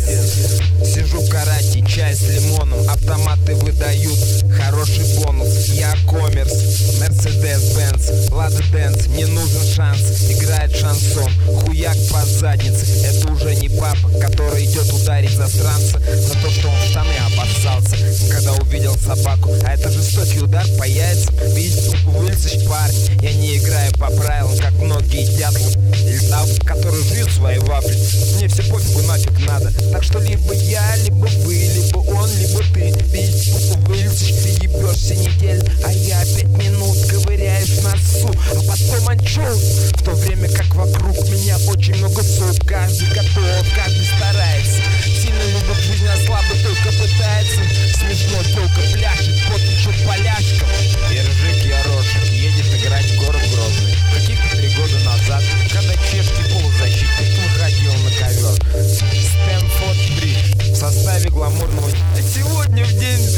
Сижу в карате, чай с лимоном, автоматы выдают хороший бонус. Я коммерс, Мерседес-Бенц, Лада Дэнс, мне нужен шанс. Играет шансон, хуяк по заднице. Это уже не папа, который идет ударить засранца за то, что он в штаны обоссался, когда увидел собаку. А это жестокий удар по яйцам. Видите, вылезешь, парень. Я не играю по правилам, как многие дятлы или там, которые жуют свои вафли. Мне все пофигу нафиг надо. Так что либо я, либо вы, либо он, либо ты. Видите, вылезешь, ты ебешься неделю, а я 5 минут ковыряюсь в носу, а потом анчоус. В то время как вокруг меня очень много суп. Каждый готов, каждый старается. Сильно любит жизнь, а слабый только пытается. Смешно, только пляшет, пот течет поляшком. Ержик Ярошек едет играть в город Грозный. Каких-то 3 года назад, когда чешский полузащитник выходил на ковер Стэнфорд Бридж в составе гламурного. Сегодня в день...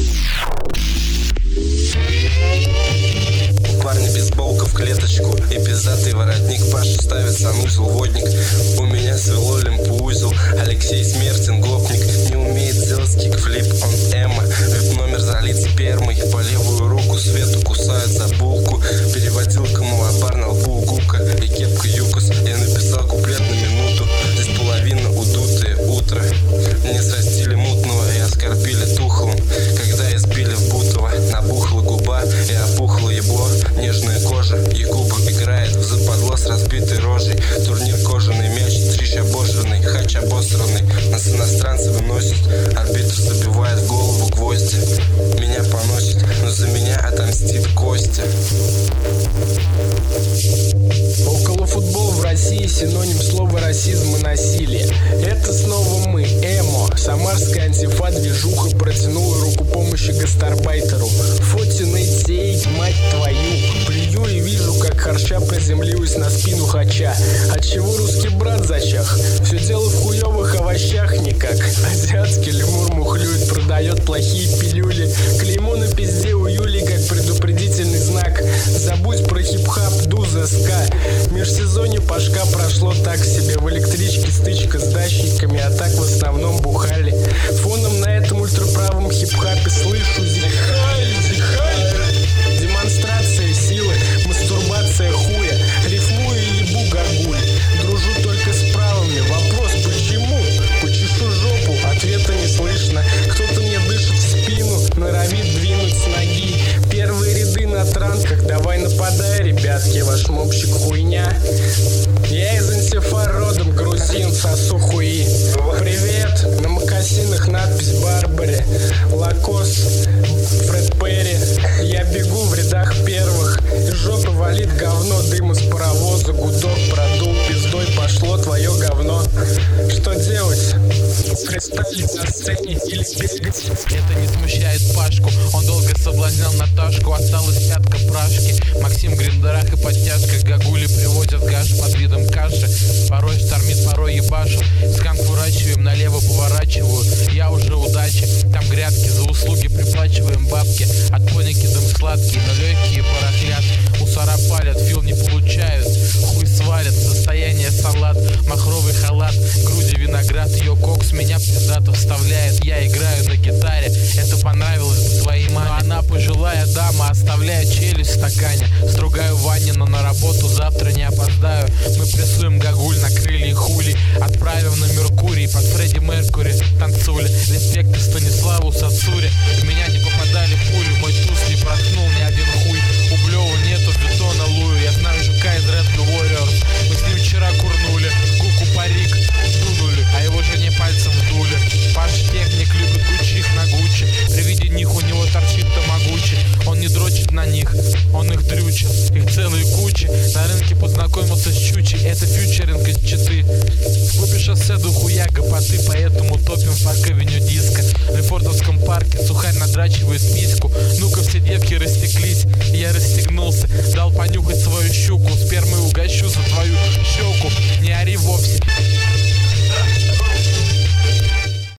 У парня бейсболка в клеточку и пиздатый воротник. Паша ставит санузел водник. У меня свело лимпузел. Алексей Смертин гопник. Не умеет сделать кикфлип, он Эмма. Вип-номер залит спермой. По левую руку Свету кусают за булку. Переводилка малабар на лбу гука и кепка юкос. Я написал куплет на минуту. Здесь половина удутое утро. Мне срастили мутного и оскорбили тухлым. Когда избили в Бутово, набухла губа и опухло ебло. Нежная кожа, и губы играет в западло с разбитой рожей. Турнир кожаный мяч, трищ обожранный, хач обосранный. Нас иностранцы выносят, арбитр забивает в голову гвозди. Меня поносит, но за меня отомстит Костя. Околофутбол в России синоним слова расизм и насилие. Это снова мы, эмо. Самарская антифа движуха протянула руку помощи гастарбайтеру. Фотинейт, мать твою. Плюю и вижу, как харча приземлилась на спину хача. Отчего русский брат зачах? Все дело в хуевых овощах никак. Азиатский лемур мухлюет, продает плохие пилюли. Клеймо на пизде у Юли как предупредительный знак. Забудь про хип-хап, дуза, ска. Межсезонье Пашка прошло так себе. В электричке стычка с дачниками, а так в основном бухали. Фоном на этом ультраправом хип-хапе слышу зихай, зихай. Демонстрация силы, мастурбация хуя. Рифмую и ебу гагуль. Дружу только с правыми. Вопрос почему? Почешу жопу, ответа не слышно. Кто-то мне дышит в спину, норовит двинуть с ноги. Первые ряды на транках, давай нападай, ребятки, ваш мопщик хуйня. Я из антифа родом, грузин, сосу хуи. Привет, на мокасинах надпись Барбари. Лакос, Фред Перри. Я бегу в рядах первых. Из жопы валит говно, дым из паровоза. Гудок продул пиздой, пошло твое говно. Что делать? Представить на сцене или бегать? Это не смущает Пашку. Он долго соблазнял Наташку. Осталась пятка прашки. Максим в гриндерах и подтяжках. Гагули привозят гаш под видом каши. Порой штормит, порой ебашит. Сканк ворачиваем, налево поворачиваю. Я уже удачи. Там грядки, за услуги приплачиваем бабки. От поники дым сладкий, но легкие порохлят. Мусора палят, фил не получают. Хуй свалят, состояние салат. Махровый халат, груди виноград. Ее кокс меня пиздато вставляет. Я играю на гитаре, это понравилось бы твоей маме. Но она пожилая дама, оставляет челюсть в стакане. Стругаю в ванне, но на работу завтра не опоздаю. Мы прессуем гагуль на крылья хули. Отправим на Меркурий под Фредди Меркури. Танцули, респекты Станиславу Сацуре. В меня не попадали пули, мой туз не проткнул ни один хуй. Ублёва нету, бетона лую. Я знаю жука из Red Blue Warriors. Мы с ним вчера курнули, гуку парик дунули, а его жене пальцем вдули. Паш техник любит гучих на гуччи. При виде них у него торчит тамагучи. Он не дрочит на них, он их дрючит. Их целые кучи. На рынке познакомился с Чучи. Это фьючеринг из Читы. В клубе шоссе до хуя гопоты, поэтому топим в парк-авеню Диско. В Лефортовском парке сухарь надрачивает письку. Ну-ка все девки растеклись. Я расстегнулся, дал понюхать свою щуку. Спермой угощу за твою щеку. Не ори вовсе.